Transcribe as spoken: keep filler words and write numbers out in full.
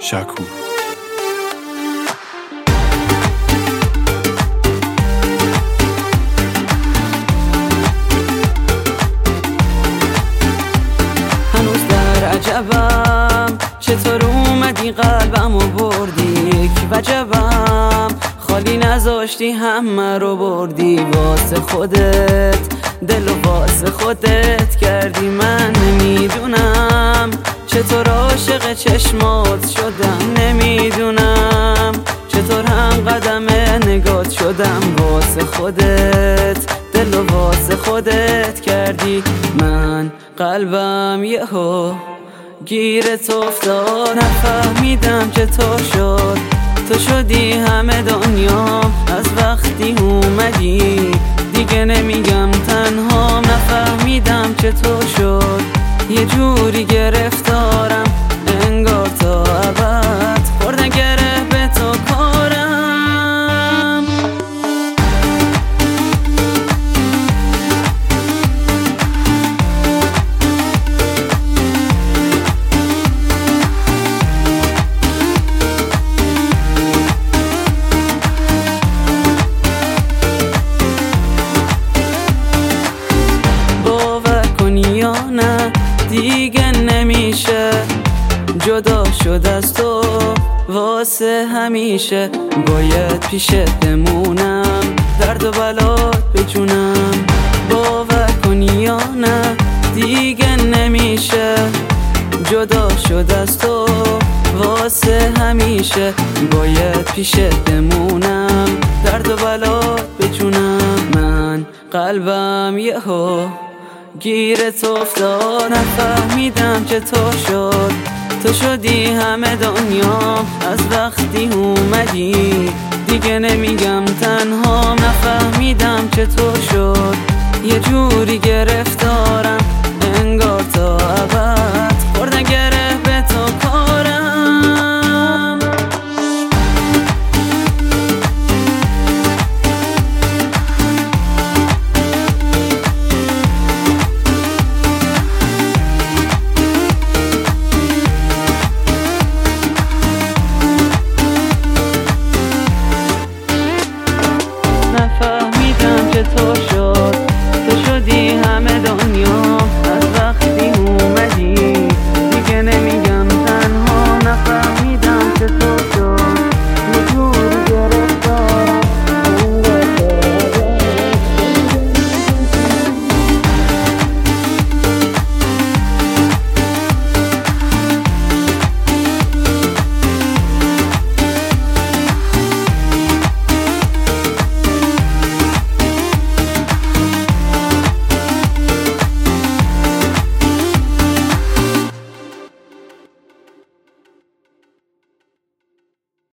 شکور. هنوز در عجبم چطور اومدی قلبم و بردی، یک وجبم خالی نذاشتی همه رو بردی. واسه خودت دل و واسه خودت کردی، من نمیدونم چطور عاشق چشمات شدم، نمیدونم چطور هم قدم نگات شدم. واسه خودت دل و واسه خودت کردی، من قلبم یهو گیرت افتاد. نفهمیدم چطور شد تو شدی همه دنیام، از وقتی اومدی دیگه نمیگم تنهام. نفهمیدم چطور شد یه جوری گرفتارم، انگار تا ابد خوردن گره به تو کارم. دیگه نمیشه جدا شد از تو واسه همیشه، باید پیشت بمونم درد و بلات بجونم. باور کنی یا نه دیگه نمیشه جدا شد از تو واسه همیشه، باید پیشت بمونم درد و بلات بجونم. من قلبم یهو گیرت افتاد. نفهمیدم چطور شد تو شدی همه دنیام، از وقتی اومدی دیگه نمیگم تنهام. نفهمیدم چطور شد یه جوری گرفتارم، انگار تا ابد خوردن گره